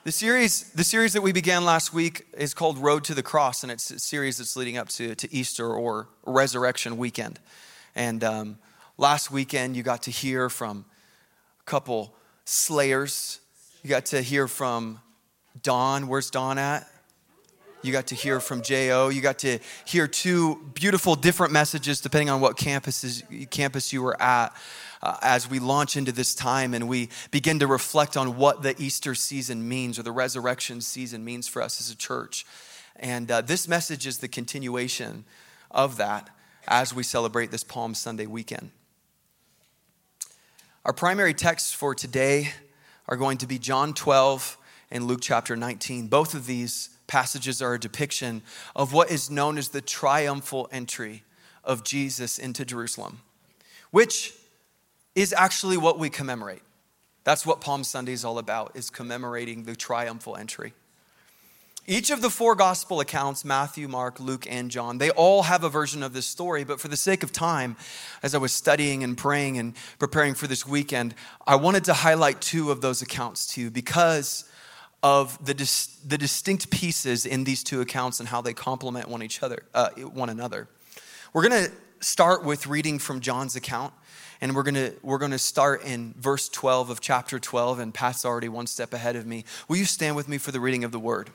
The series that we began last week is called Road to the Cross, and it's a series that's leading up to Easter or Resurrection Weekend. And last weekend, you got to hear from a couple slayers. You got to hear from Dawn. Where's Dawn at? You got to hear from J.O. You got to hear two beautiful different messages depending on what campus you were at. As we launch into this time and we begin to reflect on what the Easter season means or the resurrection season means for us as a church. And this message is the continuation of that as we celebrate this Palm Sunday weekend. Our primary texts for today are going to be John 12 and Luke chapter 19. Both of these passages are a depiction of what is known as the triumphal entry of Jesus into Jerusalem, which is actually what we commemorate. That's what Palm Sunday is all about, is commemorating the triumphal entry. Each of the four gospel accounts, Matthew, Mark, Luke, and John, they all have a version of this story, but for the sake of time, as I was studying and praying and preparing for this weekend, I wanted to highlight two of those accounts to you because of the distinct pieces in these two accounts and how they complement one another. We're going to start with reading from John's account. And we're gonna start in verse 12 of chapter 12, and Pat's already one step ahead of me. Will you stand with me for the reading of the word?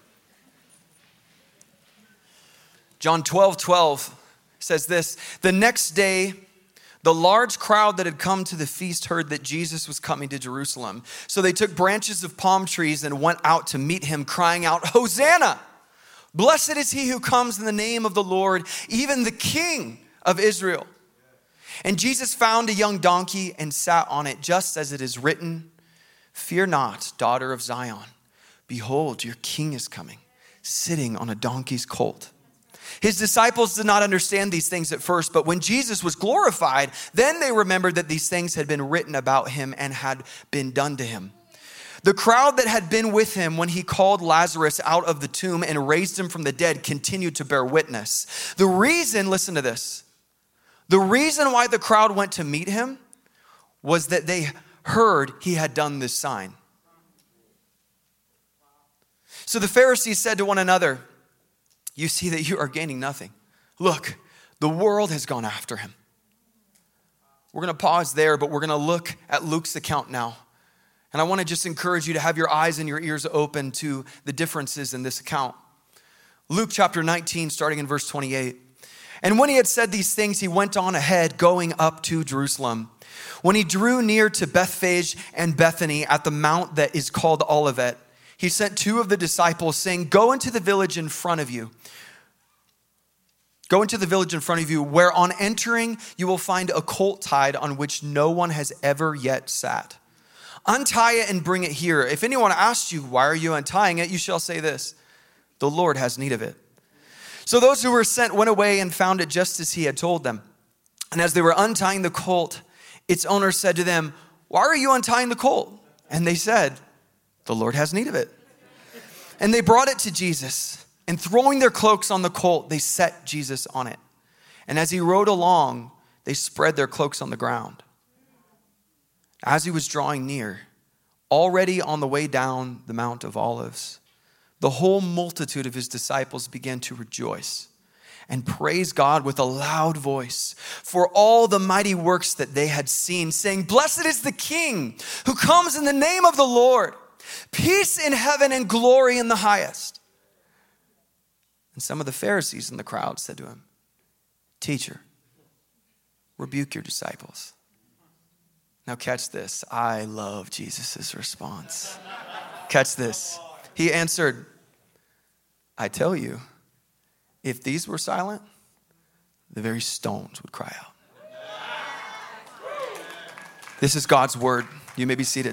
John 12:12 says this: "The next day, the large crowd that had come to the feast heard that Jesus was coming to Jerusalem. So they took branches of palm trees and went out to meet him, crying out, 'Hosanna! Blessed is he who comes in the name of the Lord, even the King of Israel.' And Jesus found a young donkey and sat on it, just as it is written, 'Fear not, daughter of Zion. Behold, your king is coming, sitting on a donkey's colt.' His disciples did not understand these things at first, but when Jesus was glorified, then they remembered that these things had been written about him and had been done to him. The crowd that had been with him when he called Lazarus out of the tomb and raised him from the dead continued to bear witness. Listen to this. The reason why the crowd went to meet him was that they heard he had done this sign. So the Pharisees said to one another, 'You see that you are gaining nothing. Look, the world has gone after him.'" We're going to pause there, but we're going to look at Luke's account now. And I want to just encourage you to have your eyes and your ears open to the differences in this account. Luke chapter 19, starting in verse 28. "And when he had said these things, he went on ahead, going up to Jerusalem. When he drew near to Bethphage and Bethany at the mount that is called Olivet, he sent two of the disciples, saying, Go into the village in front of you, where on entering you will find a colt tied on which no one has ever yet sat. Untie it and bring it here. If anyone asks you, 'Why are you untying it?' you shall say this, 'The Lord has need of it.' So those who were sent went away and found it just as he had told them. And as they were untying the colt, its owner said to them, 'Why are you untying the colt?' And they said, 'The Lord has need of it.' And they brought it to Jesus. And throwing their cloaks on the colt, they set Jesus on it. And as he rode along, they spread their cloaks on the ground. As he was drawing near, already on the way down the Mount of Olives, the whole multitude of his disciples began to rejoice and praise God with a loud voice for all the mighty works that they had seen, saying, 'Blessed is the King who comes in the name of the Lord. Peace in heaven and glory in the highest.' And some of the Pharisees in the crowd said to him, 'Teacher, rebuke your disciples.'" Now catch this. I love Jesus' response. Catch this. He answered, "I tell you, if these were silent, the very stones would cry out." This is God's word. You may be seated.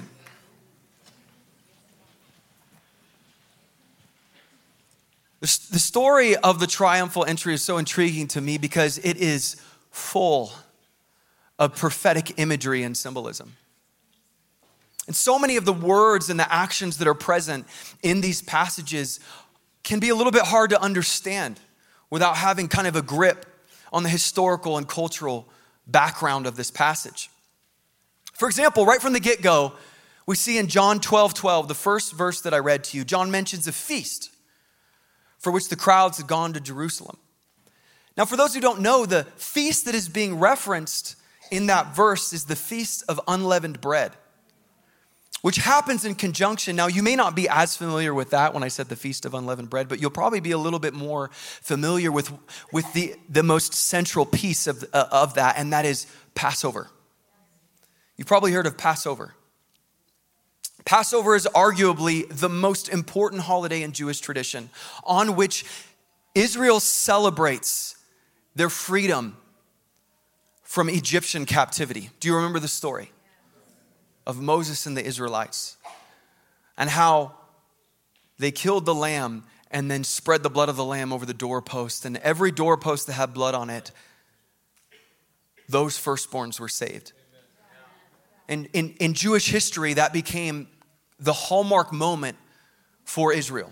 The story of the triumphal entry is so intriguing to me because it is full of prophetic imagery and symbolism. And so many of the words and the actions that are present in these passages can be a little bit hard to understand without having kind of a grip on the historical and cultural background of this passage. For example, right from the get-go, We see in John 12:12, the first verse that I read to you, John mentions a feast for which the crowds had gone to Jerusalem. Now, for those who don't know, the feast that is being referenced in that verse is the Feast of Unleavened Bread, which happens in conjunction. Now, you may not be as familiar with that when I said the Feast of Unleavened Bread, but you'll probably be a little bit more familiar with the most central piece of that, and that is Passover. You've probably heard of Passover. Passover is arguably the most important holiday in Jewish tradition, on which Israel celebrates their freedom from Egyptian captivity. Do you remember the story of Moses and the Israelites and how they killed the lamb and then spread the blood of the lamb over the doorpost, and every doorpost that had blood on it, those firstborns were saved. And in Jewish history, that became the hallmark moment for Israel.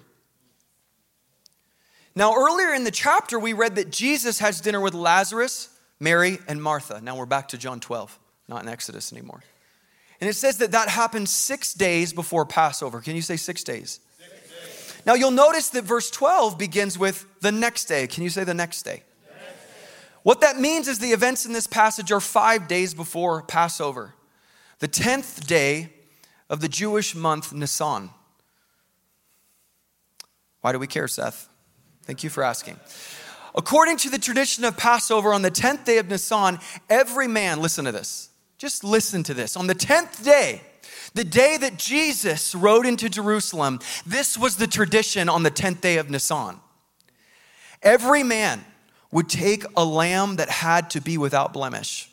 Now, earlier in the chapter, we read that Jesus has dinner with Lazarus, Mary, and Martha. Now we're back to John 12, not in Exodus anymore. And it says that happened 6 days before Passover. Can you say 6 days? 6 days. Now you'll notice that verse 12 begins with the next day. Can you say the next day? The next day. What that means is the events in this passage are 5 days before Passover, the 10th day of the Jewish month Nisan. Why do we care, Seth? Thank you for asking. According to the tradition of Passover, on the 10th day of Nisan, every man, listen to this. Just listen to this. On the 10th day, the day that Jesus rode into Jerusalem, this was the tradition on the 10th day of Nisan. Every man would take a lamb that had to be without blemish.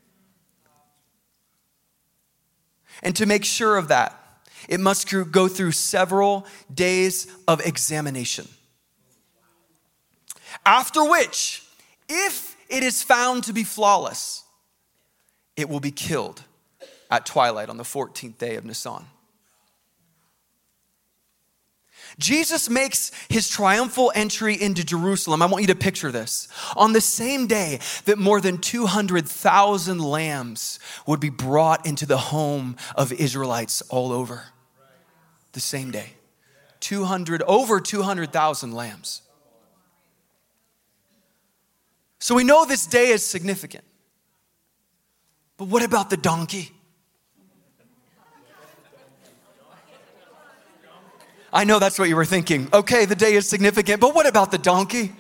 And to make sure of that, it must go through several days of examination. After which, if it is found to be flawless, it will be killed at twilight on the 14th day of Nisan. Jesus makes his triumphal entry into Jerusalem. I want you to picture this. On the same day that more than 200,000 lambs would be brought into the home of Israelites all over. The same day. Over 200,000 lambs. So we know this day is significant. But what about the donkey? I know that's what you were thinking. Okay, the day is significant, but what about the donkey?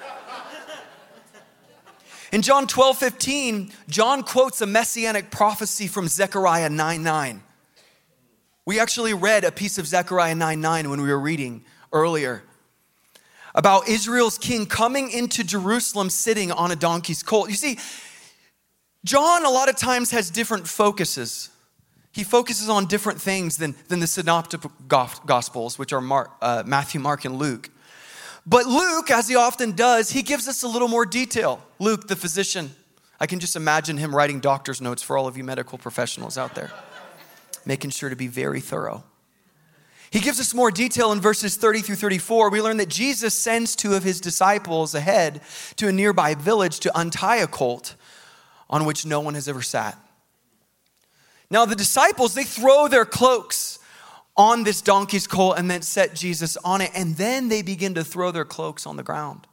In John 12:15, John quotes a messianic prophecy from Zechariah 9:9. We actually read a piece of Zechariah 9:9 when we were reading earlier about Israel's king coming into Jerusalem sitting on a donkey's colt. You see, John a lot of times has different focuses. He focuses on different things than the synoptic gospels, which are Matthew, Mark, and Luke. But Luke, as he often does, he gives us a little more detail. Luke, the physician, I can just imagine him writing doctor's notes for all of you medical professionals out there, making sure to be very thorough. He gives us more detail in verses 30 through 34. We learn that Jesus sends 2 of his disciples ahead to a nearby village to untie a colt on which no one has ever sat. Now the disciples, they throw their cloaks on this donkey's colt and then set Jesus on it. And then they begin to throw their cloaks on the ground.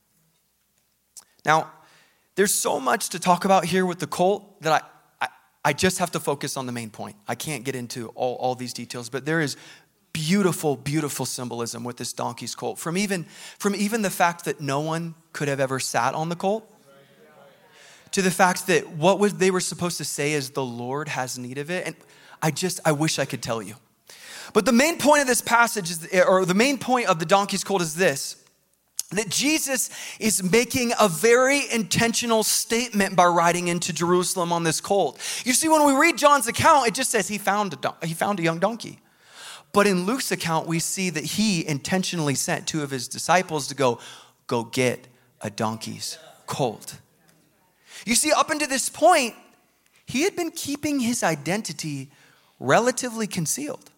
Now, there's so much to talk about here with the colt that I just have to focus on the main point. I can't get into all these details, but there is beautiful, beautiful symbolism with this donkey's colt. From even the fact that no one could have ever sat on the colt, to the fact that they were supposed to say is the Lord has need of it. And I wish I could tell you. But the main point of this passage or the main point of the donkey's colt is this, that Jesus is making a very intentional statement by riding into Jerusalem on this colt. You see, when we read John's account, it just says he found a young donkey. But in Luke's account, we see that he intentionally sent 2 of his disciples to go get a donkey's colt. You see, up until this point, he had been keeping his identity relatively concealed.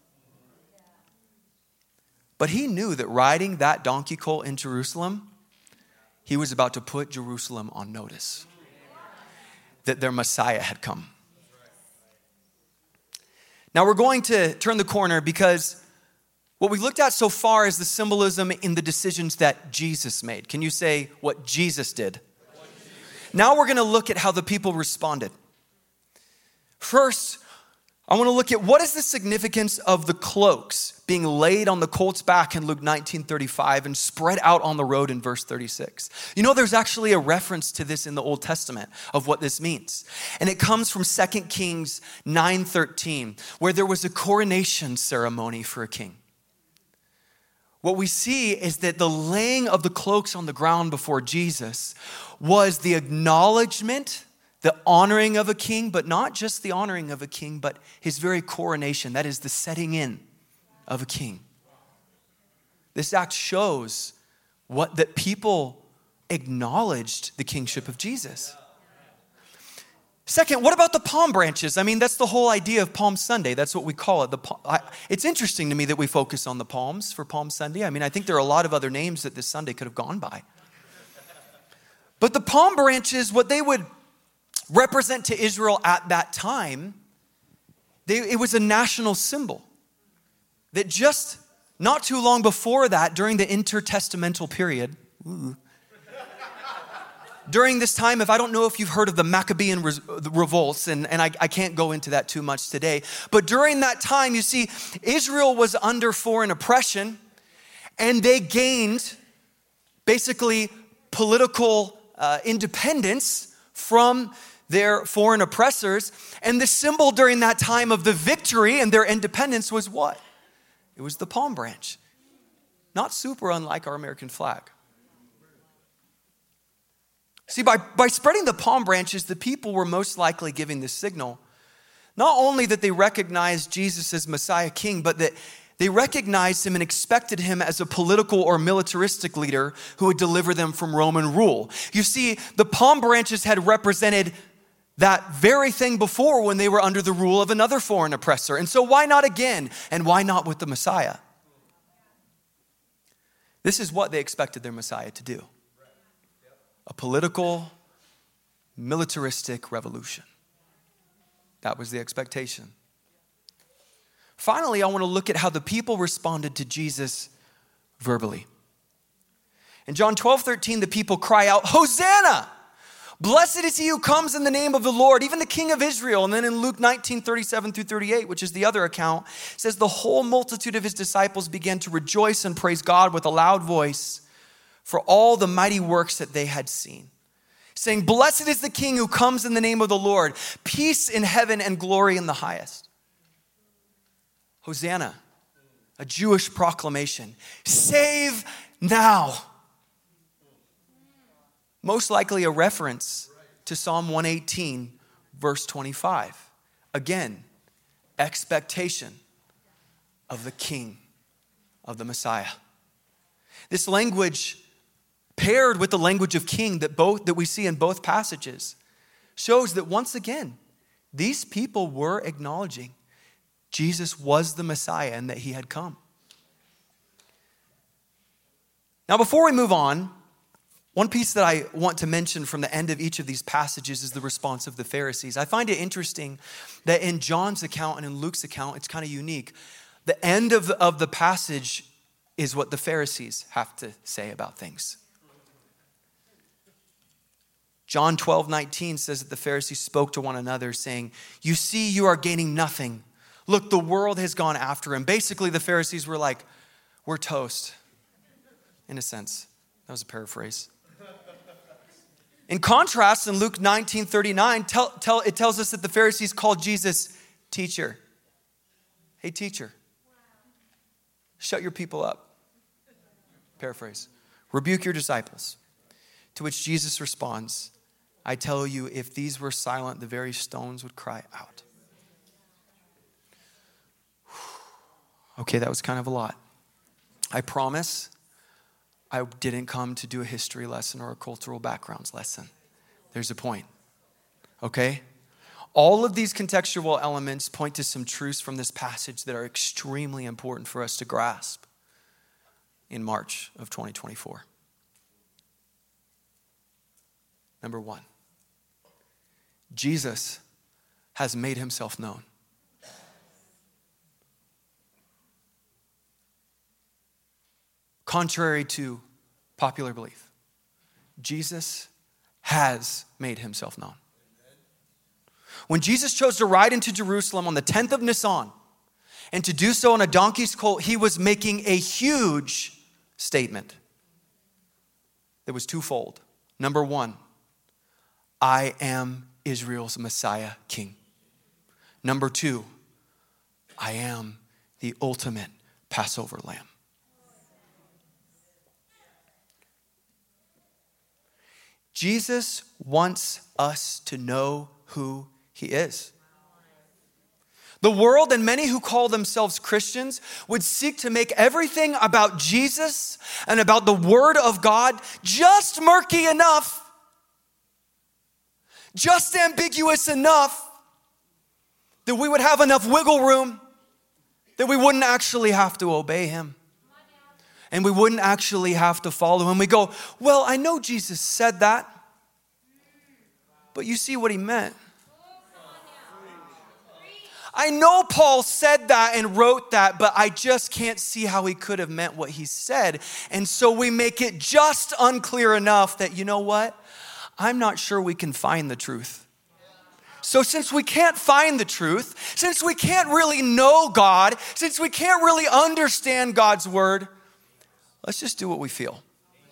But he knew that riding that donkey colt in Jerusalem, he was about to put Jerusalem on notice that their Messiah had come. Now we're going to turn the corner because what we looked at so far is the symbolism in the decisions that Jesus made. Can you say what Jesus did? Now we're going to look at how the people responded. First, I want to look at what is the significance of the cloaks being laid on the colt's back in Luke 19:35 and spread out on the road in verse 36. You know, there's actually a reference to this in the Old Testament of what this means. And it comes from 2 Kings 9:13, where there was a coronation ceremony for a king. What we see is that the laying of the cloaks on the ground before Jesus was the acknowledgement, the honoring of a king, but not just the honoring of a king, but his very coronation. That is the setting in of a king. This act shows that people acknowledged the kingship of Jesus. Second, what about the palm branches? I mean, that's the whole idea of Palm Sunday. That's what we call it. It's interesting to me that we focus on the palms for Palm Sunday. I mean, I think there are a lot of other names that this Sunday could have gone by. But the palm branches, what they would represent to Israel at that time, it was a national symbol. That just not too long before that, during the intertestamental period, during this time, I don't know if you've heard of the Maccabean revolts, and I can't go into that too much today, but during that time, you see, Israel was under foreign oppression, and they gained basically political independence from their foreign oppressors, and the symbol during that time of the victory and their independence was what? It was the palm branch. Not super unlike our American flag. See, by spreading the palm branches, the people were most likely giving this signal, not only that they recognized Jesus as Messiah King, but that they recognized him and expected him as a political or militaristic leader who would deliver them from Roman rule. You see, the palm branches had represented that very thing before when they were under the rule of another foreign oppressor. And so why not again? And why not with the Messiah? This is what they expected their Messiah to do. A political, militaristic revolution. That was the expectation. Finally, I want to look at how the people responded to Jesus verbally. In John 12:13, the people cry out, "Hosanna! Blessed is he who comes in the name of the Lord, even the King of Israel." And then in Luke 19:37-38, which is the other account, it says the whole multitude of his disciples began to rejoice and praise God with a loud voice for all the mighty works that they had seen, saying, "Blessed is the King who comes in the name of the Lord, peace in heaven and glory in the highest." Hosanna, a Jewish proclamation. Save now. Most likely a reference to Psalm 118, verse 25. Again, expectation of the King, of the Messiah. This language, paired with the language of king that we see in both passages, shows that once again, these people were acknowledging Jesus was the Messiah and that he had come. Now, before we move on, one piece that I want to mention from the end of each of these passages is the response of the Pharisees. I find it interesting that in John's account and in Luke's account, it's kind of unique. The end of the passage is what the Pharisees have to say about things. John 12:19 says that the Pharisees spoke to one another saying, "You see, you are gaining nothing. Look, the world has gone after him." Basically, the Pharisees were like, "We're toast." In a sense, that was a paraphrase. In contrast, in Luke 19:39, it tells us that the Pharisees called Jesus teacher. "Hey, teacher, shut your people up." Paraphrase. "Rebuke your disciples." To which Jesus responds, "I tell you, if these were silent, the very stones would cry out." Okay, that was kind of a lot. I promise I didn't come to do a history lesson or a cultural backgrounds lesson. There's a point, okay? All of these contextual elements point to some truths from this passage that are extremely important for us to grasp in March of 2024. Number one, Jesus has made himself known. contrary to popular belief. Jesus has made himself known. When Jesus chose to ride into Jerusalem on the 10th of Nisan and to do so on a donkey's colt, he was making a huge statement that was twofold. Number one, I am Israel's Messiah King. Number two, I am the ultimate Passover lamb. Jesus wants us to know who he is. The world and many who call themselves Christians would seek to make everything about Jesus and about the Word of God just murky enough, just ambiguous enough that we would have enough wiggle room that we wouldn't actually have to obey him. And we wouldn't actually have to follow him. We go, well, I know Jesus said that, but you see what he meant. I know Paul said that and wrote that, but I just can't see how he could have meant what he said. And so we make it just unclear enough that, you know what? I'm not sure we can find the truth. So since we can't find the truth, since we can't really know God, since we can't really understand God's word, let's just do what we feel.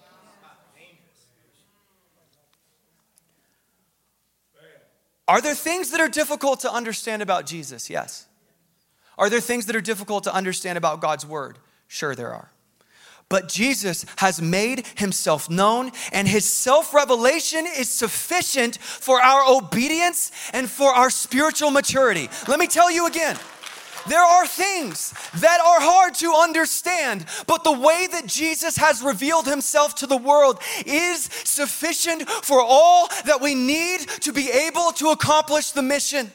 Are there things that are difficult to understand about Jesus? Yes. Are there things that are difficult to understand about God's word? Sure, there are. But Jesus has made himself known, and his self-revelation is sufficient for our obedience and for our spiritual maturity. Let me tell you again. There are things that are hard to understand, but the way that Jesus has revealed himself to the world is sufficient for all that we need to be able to accomplish the mission.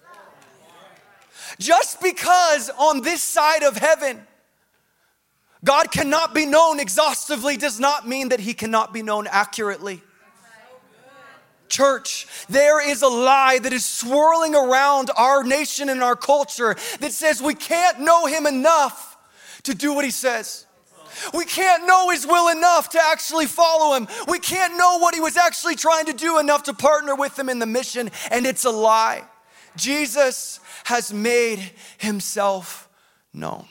Just because on this side of heaven, God cannot be known exhaustively does not mean that he cannot be known accurately. Church, there is a lie that is swirling around our nation and our culture that says we can't know him enough to do what he says. We can't know his will enough to actually follow him. We can't know what he was actually trying to do enough to partner with him in the mission, and it's a lie. Jesus has made himself known.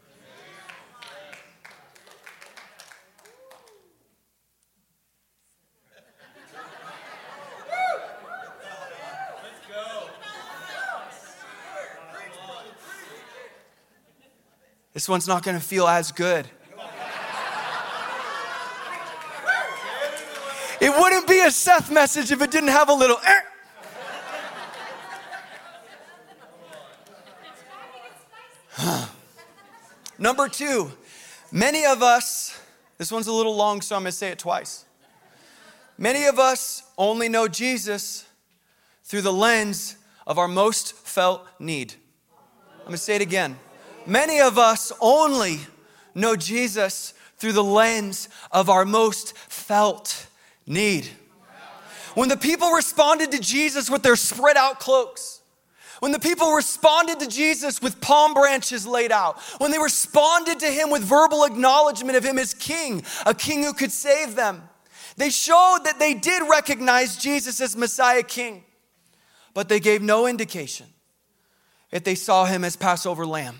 This one's not going to feel as good. It wouldn't be a Seth message if it didn't have a little Number two, many of us, this one's a little long, so I'm going to say it twice. Many of us only know Jesus through the lens of our most felt need. I'm going to say it again. Many of us only know Jesus through the lens of our most felt need. When the people responded to Jesus with their spread out cloaks, when the people responded to Jesus with palm branches laid out, when they responded to him with verbal acknowledgement of him as king, a king who could save them, they showed that they did recognize Jesus as Messiah King, but they gave no indication if they saw him as Passover lamb.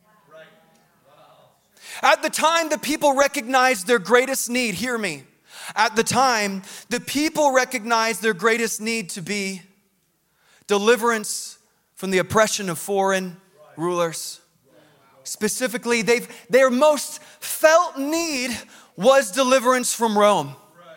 At the time, the people recognized their greatest need. Hear me. At the time, the people recognized their greatest need to be deliverance from the oppression of foreign rulers. Specifically, their most felt need was deliverance from Rome.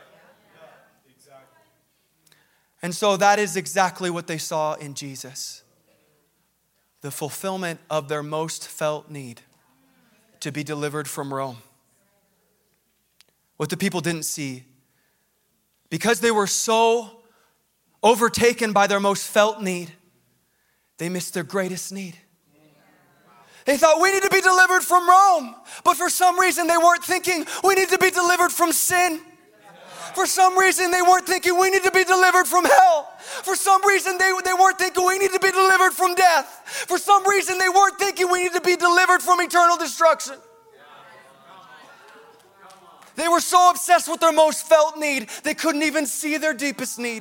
And so that is exactly what they saw in Jesus. The fulfillment of their most felt need. To be delivered from Rome. What the people didn't see, because they were so overtaken by their most felt need, they missed their greatest need. They thought we need to be delivered from Rome, but for some reason they weren't thinking we need to be delivered from sin. For some reason they weren't thinking we need to be delivered from hell. For some reason they weren't thinking we need to be delivered from death. For some reason they weren't thinking we need to be delivered from eternal destruction. They were so obsessed with their most felt need, they couldn't even see their deepest need.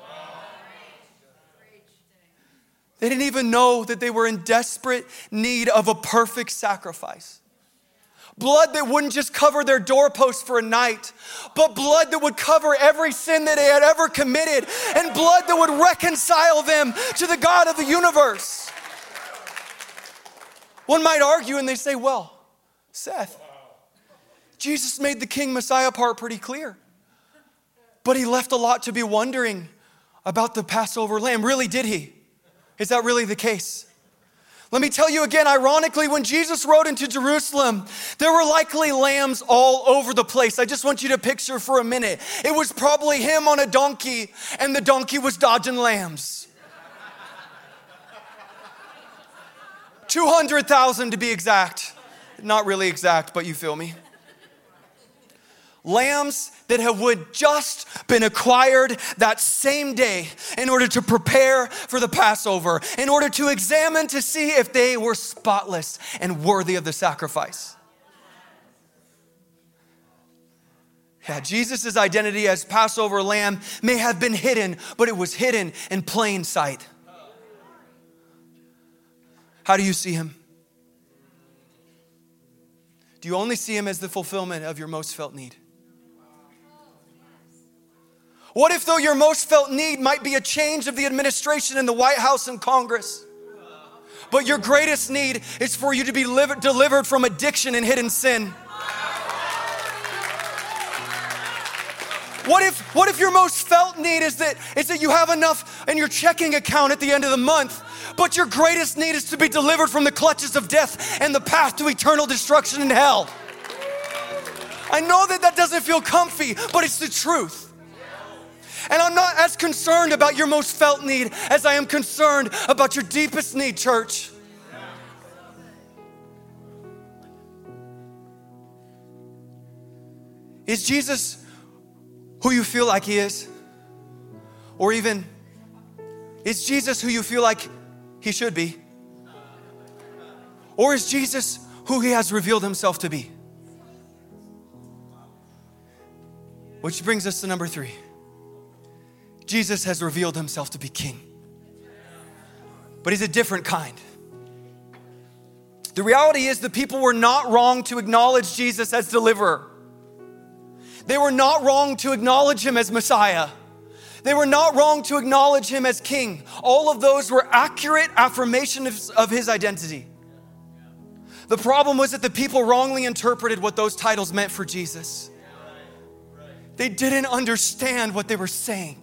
They didn't even know that they were in desperate need of a perfect sacrifice. Blood that wouldn't just cover their doorpost for a night, but blood that would cover every sin that they had ever committed, and blood that would reconcile them to the God of the universe. One might argue and they say, well, Seth, Jesus made the King Messiah part pretty clear, but he left a lot to be wondering about the Passover lamb. Really, did he? Is that really the case? Let me tell you again, ironically, when Jesus rode into Jerusalem, there were likely lambs all over the place. I just want you to picture for a minute. It was probably him on a donkey, and the donkey was dodging lambs. 200,000 to be exact. Not really exact, but you feel me. Lambs that would just been acquired that same day in order to prepare for the Passover, in order to examine to see if they were spotless and worthy of the sacrifice. Yeah, Jesus' identity as Passover lamb may have been hidden, but it was hidden in plain sight. How do you see him? Do you only see him as the fulfillment of your most felt need? What if though your most felt need might be a change of the administration in the White House and Congress, but your greatest need is for you to be delivered from addiction and hidden sin? What if your most felt need is that you have enough in your checking account at the end of the month, but your greatest need is to be delivered from the clutches of death and the path to eternal destruction in hell? I know that doesn't feel comfy, but it's the truth. And I'm not as concerned about your most felt need as I am concerned about your deepest need, church. Is Jesus who you feel like he is? Or even, is Jesus who you feel like he should be? Or is Jesus who he has revealed himself to be? Which brings us to number 3. Jesus has revealed himself to be king. But he's a different kind. The reality is the people were not wrong to acknowledge Jesus as deliverer. They were not wrong to acknowledge him as Messiah. They were not wrong to acknowledge him as king. All of those were accurate affirmations of his identity. The problem was that the people wrongly interpreted what those titles meant for Jesus. They didn't understand what they were saying.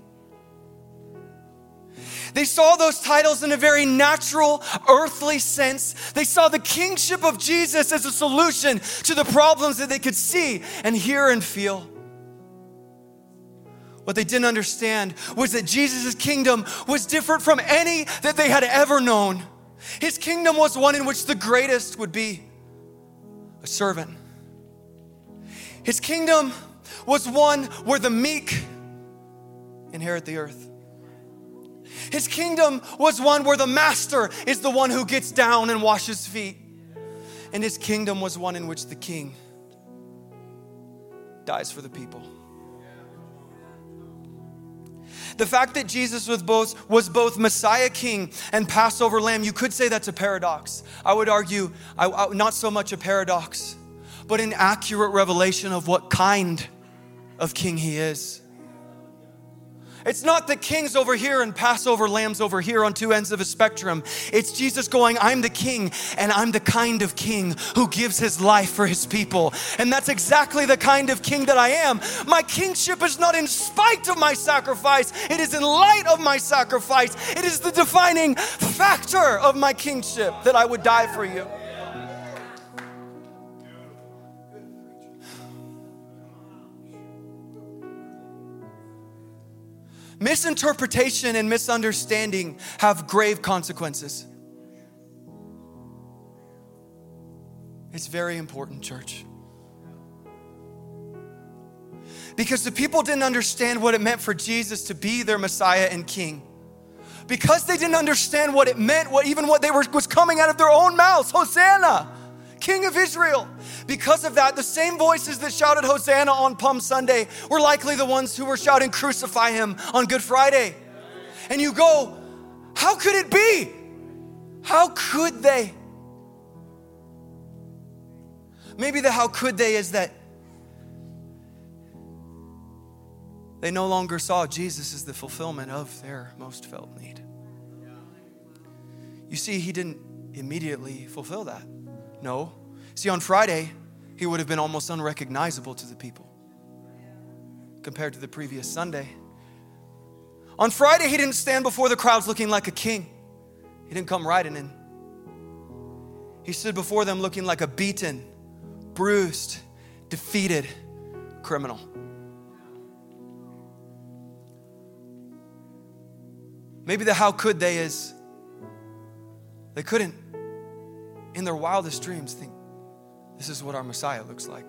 They saw those titles in a very natural, earthly sense. They saw the kingship of Jesus as a solution to the problems that they could see and hear and feel. What they didn't understand was that Jesus' kingdom was different from any that they had ever known. His kingdom was one in which the greatest would be a servant. His kingdom was one where the meek inherit the earth. His kingdom was one where the master is the one who gets down and washes feet. And his kingdom was one in which the king dies for the people. The fact that Jesus was both Messiah King and Passover Lamb, you could say that's a paradox. I would argue, not so much a paradox, but an accurate revelation of what kind of king he is. It's not the kings over here and Passover lambs over here on two ends of a spectrum. It's Jesus going, I'm the king, and I'm the kind of king who gives his life for his people. And that's exactly the kind of king that I am. My kingship is not in spite of my sacrifice. It is in light of my sacrifice. It is the defining factor of my kingship that I would die for you. Misinterpretation and misunderstanding have grave consequences. It's very important, church. Because the people didn't understand what it meant for Jesus to be their Messiah and King. Because they didn't understand what it meant, what was coming out of their own mouths. Hosanna! King of Israel. Because of that, the same voices that shouted Hosanna on Palm Sunday were likely the ones who were shouting crucify him on Good Friday. And you go, how could it be? How could they? Maybe the how could they is that they no longer saw Jesus as the fulfillment of their most felt need. You see, he didn't immediately fulfill that. No. See, on Friday, he would have been almost unrecognizable to the people compared to the previous Sunday. On Friday, he didn't stand before the crowds looking like a king. He didn't come riding in. He stood before them looking like a beaten, bruised, defeated criminal. Maybe the how could they is they couldn't, in their wildest dreams, think, this is what our Messiah looks like.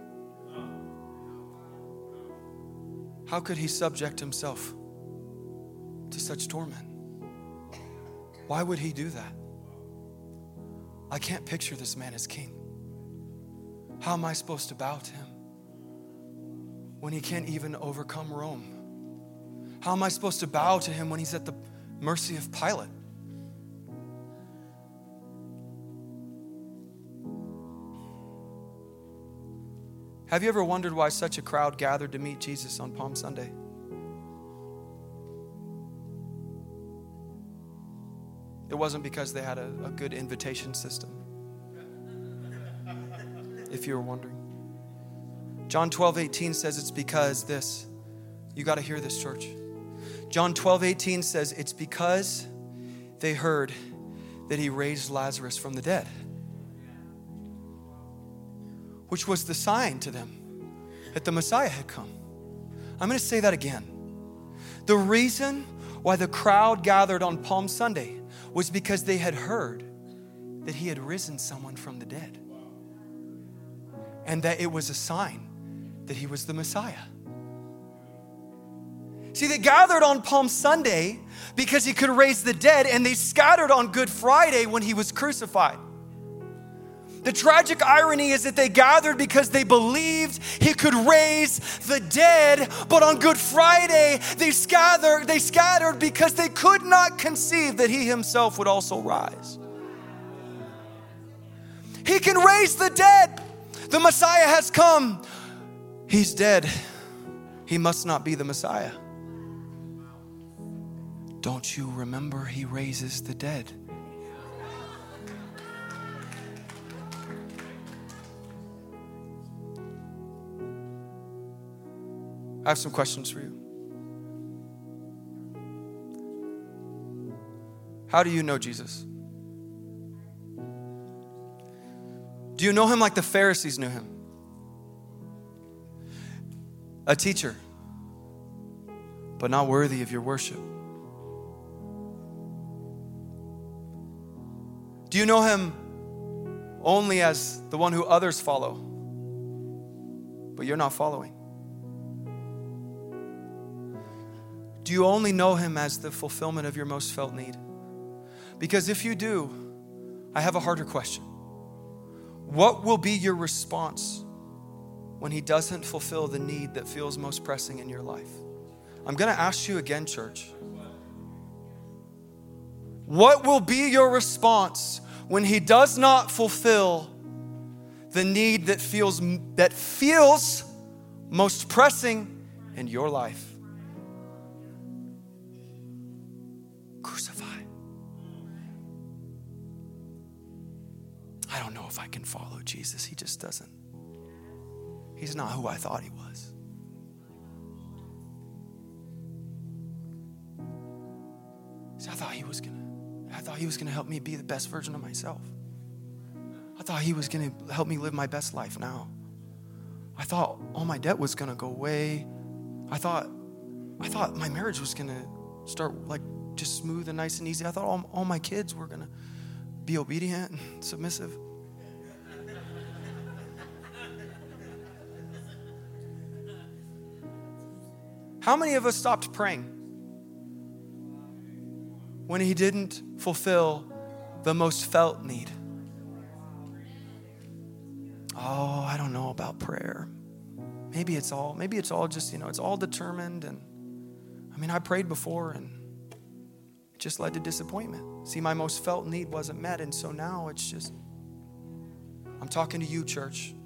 How could he subject himself to such torment? Why would he do that? I can't picture this man as king. How am I supposed to bow to him when he can't even overcome Rome? How am I supposed to bow to him when he's at the mercy of Pilate? Have you ever wondered why such a crowd gathered to meet Jesus on Palm Sunday? It wasn't because they had a good invitation system, if you were wondering. John 12:18 says it's because this. You got to hear this, church. John 12:18 says it's because they heard that he raised Lazarus from the dead, which was the sign to them that the Messiah had come. I'm going to say that again. The reason why the crowd gathered on Palm Sunday was because they had heard that he had risen someone from the dead, and that it was a sign that he was the Messiah. See, they gathered on Palm Sunday because he could raise the dead, and they scattered on Good Friday when he was crucified. The tragic irony is that they gathered because they believed he could raise the dead, but on Good Friday they scattered because they could not conceive that he himself would also rise. He can raise the dead. The Messiah has come. He's dead. He must not be the Messiah. Don't you remember he raises the dead? I have some questions for you. How do you know Jesus? Do you know him like the Pharisees knew him? A teacher, but not worthy of your worship. Do you know him only as the one who others follow, but you're not following? Do you only know him as the fulfillment of your most felt need? Because if you do, I have a harder question. What will be your response when he doesn't fulfill the need that feels most pressing in your life? I'm going to ask you again, church. What will be your response when he does not fulfill the need that feels most pressing in your life? Crucify. I don't know if I can follow Jesus. He just doesn't. He's not who I thought he was. See, I thought he was gonna help me be the best version of myself. I thought he was gonna help me live my best life now. I thought all my debt was gonna go away. I thought my marriage was gonna start like just smooth and nice and easy. I thought all my kids were gonna be obedient and submissive. How many of us stopped praying when he didn't fulfill the most felt need? oh, I don't know about prayer. Maybe it's all just, it's all determined. And I mean, I prayed before and it just led to disappointment. See, my most felt need wasn't met. And so now it's just, I'm talking to you, church.